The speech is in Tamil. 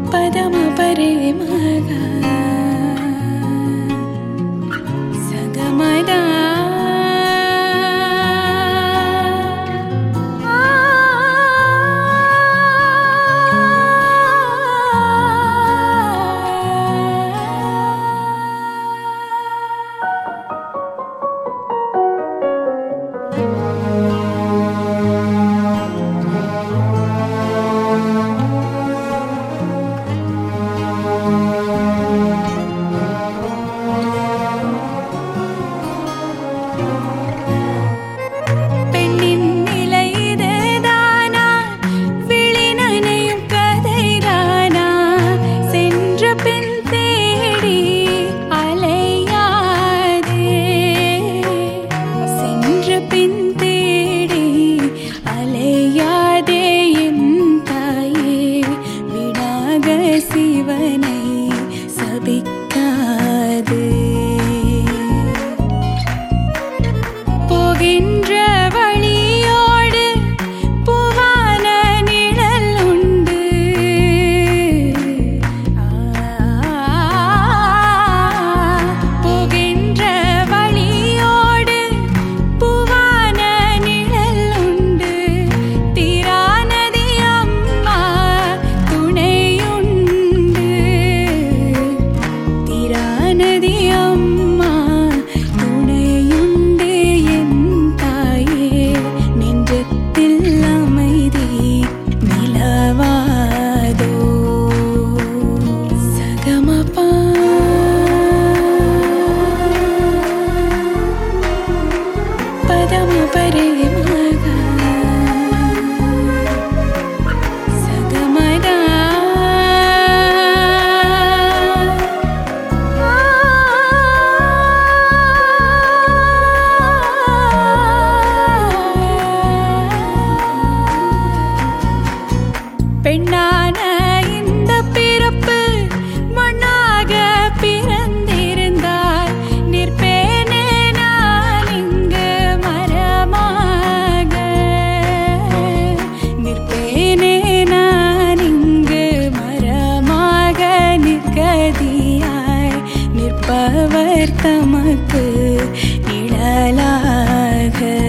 पदम परे मगा सगमदा சிவனை சபிக்காது போகின்ற வழியோடு பூவான நிழல் உண்டு போகின்ற வழியோடு பூவான நிழல் உண்டு தீரானதி அம்மா துணையுண்டு தீரானதி அம்மா துணையுண்டு என் தாயே நெஞ்சத்தில் அமைதி நிலவாதோ சகமபா பதம பரே மகா சகமதா பெண்ணான இந்த பிறப்பு மண்ணாக பிறந்திருந்தால் நிற்பேனே நான் இங்கு மரமாக நிற்பேனே நான் இங்கு மரமாக நிற்கதியாய் நிற்பவர் தமக்கு நிழலாக